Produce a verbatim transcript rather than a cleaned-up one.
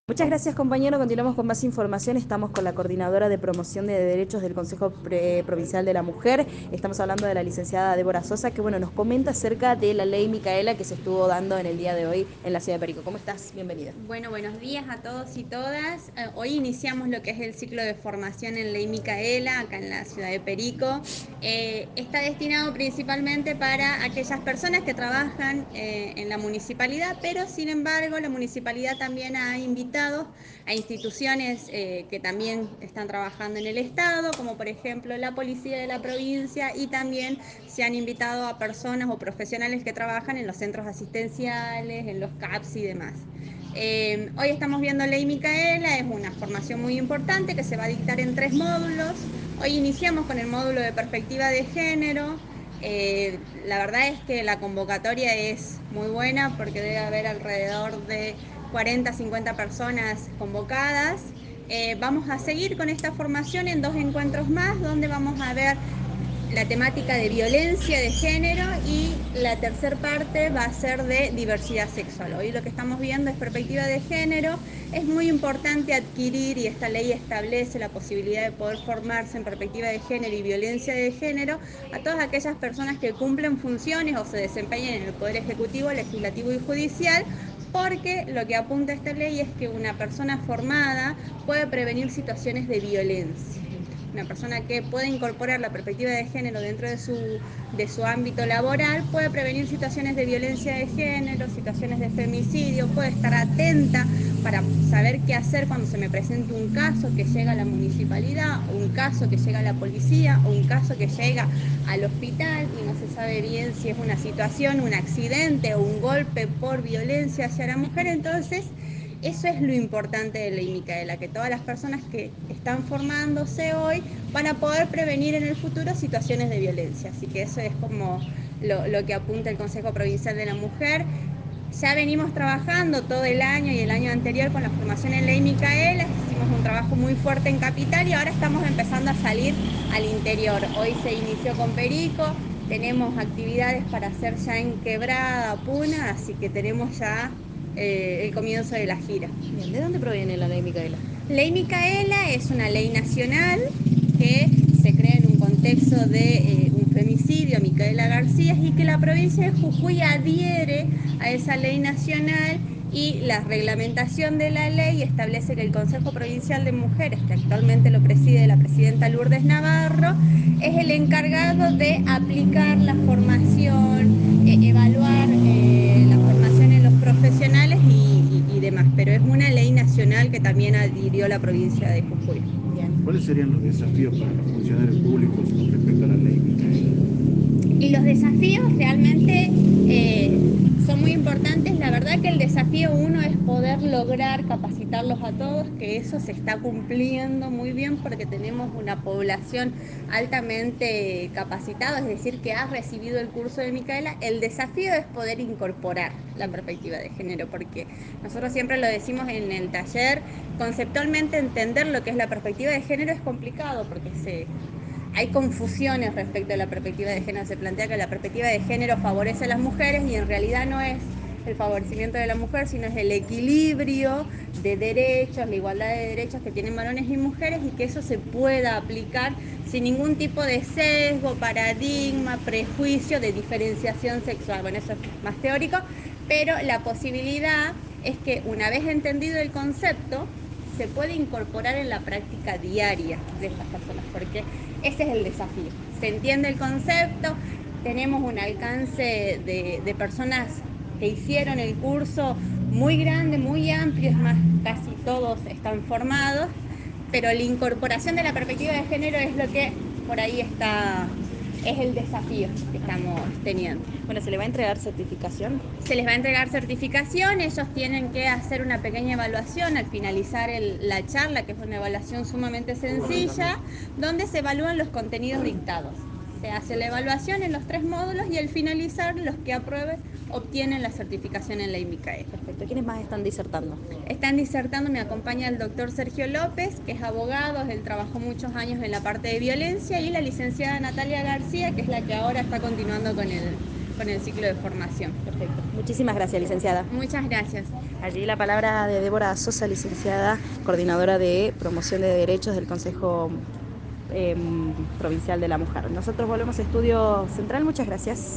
Muchas gracias, compañero. Continuamos con más información. Estamos con la coordinadora de promoción de derechos del Consejo Pre- Provincial de la Mujer. Estamos hablando de la licenciada Débora Sosa, que bueno, nos comenta acerca de la ley Micaela que se estuvo dando en el día de hoy en la ciudad de Perico. ¿Cómo estás? Bienvenida. Bueno, buenos días a todos y todas. Eh, hoy iniciamos lo que es el ciclo de formación en Ley Micaela, acá en la ciudad de Perico. Eh, está destinado principalmente para aquellas personas que trabajan eh, en la municipalidad, pero sin embargo la municipalidad también ha invitado a instituciones eh, que también están trabajando en el Estado, como por ejemplo la Policía de la provincia, y también se han invitado a personas o profesionales que trabajan en los centros asistenciales, en los C A P S y demás. Eh, hoy estamos viendo Ley Micaela, es una formación muy importante que se va a dictar en tres módulos. Hoy iniciamos con el módulo de perspectiva de género. Eh, la verdad es que la convocatoria es muy buena porque debe haber alrededor de cuarenta a cincuenta personas convocadas. Eh, vamos a seguir con esta formación en dos encuentros más donde vamos a ver la temática de violencia de género y la tercera parte va a ser de diversidad sexual. Hoy lo que estamos viendo es perspectiva de género. Es muy importante adquirir, y esta ley establece la posibilidad de poder formarse en perspectiva de género y violencia de género a todas aquellas personas que cumplen funciones o se desempeñan en el Poder Ejecutivo, Legislativo y Judicial, porque lo que apunta esta ley es que una persona formada puede prevenir situaciones de violencia. Una persona que puede incorporar la perspectiva de género dentro de su, de su ámbito laboral puede prevenir situaciones de violencia de género, situaciones de femicidio, puede estar atenta para saber qué hacer cuando se me presente un caso que llega a la municipalidad, o un caso que llega a la policía, o un caso que llega al hospital y no se sabe bien si es una situación, un accidente o un golpe por violencia hacia la mujer. Entonces, eso es lo importante de Ley Micaela, que todas las personas que están formándose hoy van a poder prevenir en el futuro situaciones de violencia. Así que eso es como lo, lo que apunta el Consejo Provincial de la Mujer. Ya venimos trabajando todo el año y el año anterior con la formación en Ley Micaela, hicimos un trabajo muy fuerte en Capital y ahora estamos empezando a salir al interior. Hoy se inició con Perico, tenemos actividades para hacer ya en Quebrada, Puna, así que tenemos ya eh, el comienzo de la gira. Bien, ¿de dónde proviene la ley Micaela? Ley Micaela es una ley nacional que se crea en un contexto de eh, un femicidio, Micaela García, y que la provincia de Jujuy adhiere a esa ley nacional, y la reglamentación de la ley establece que el Consejo Provincial de Mujeres, que actualmente lo preside la presidenta Lourdes Navarro, es el encargado de aplicar la formación, eh, evaluar eh, la formación en los profesionales y, y, y demás, pero es una ley nacional que también adhirió la provincia de Jujuy. Bien. ¿Cuáles serían los desafíos para los funcionarios públicos con respecto a la ley Micaela? Y los desafíos realmente eh, son muy importantes. La verdad que el desafío uno es poder lograr capacitarlos a todos, que eso se está cumpliendo muy bien porque tenemos una población altamente capacitada, es decir, que ha recibido el curso de Micaela. El desafío es poder incorporar la perspectiva de género, porque nosotros siempre lo decimos en el taller, conceptualmente entender lo que es la perspectiva de género es complicado porque se hay confusiones respecto a la perspectiva de género. Se plantea que la perspectiva de género favorece a las mujeres y en realidad no es el favorecimiento de la mujer, sino es el equilibrio de derechos, la igualdad de derechos que tienen varones y mujeres, y que eso se pueda aplicar sin ningún tipo de sesgo, paradigma, prejuicio de diferenciación sexual. Bueno, eso es más teórico, pero la posibilidad es que una vez entendido el concepto, se puede incorporar en la práctica diaria de estas personas, porque ese es el desafío. Se entiende el concepto, tenemos un alcance de, de personas que hicieron el curso muy grande, muy amplio, es más, casi todos están formados, pero la incorporación de la perspectiva de género es lo que por ahí está, es el desafío que estamos teniendo. Bueno, ¿se le va a entregar certificación? Se les va a entregar certificación, ellos tienen que hacer una pequeña evaluación al finalizar el, la charla, que es una evaluación sumamente sencilla, donde se evalúan los contenidos dictados. Se hace la evaluación en los tres módulos y al finalizar los que aprueben obtienen la certificación en Ley Micaela. Perfecto. ¿Quiénes más están disertando? Están disertando, me acompaña el doctor Sergio López, que es abogado, él trabajó muchos años en la parte de violencia, y la licenciada Natalia García, que es la que ahora está continuando con el, con el ciclo de formación. Perfecto. Muchísimas gracias, licenciada. Muchas gracias. Allí la palabra de Débora Sosa, licenciada, coordinadora de promoción de derechos del Consejo eh, Provincial de la Mujer. Nosotros volvemos a Estudio Central. Muchas gracias.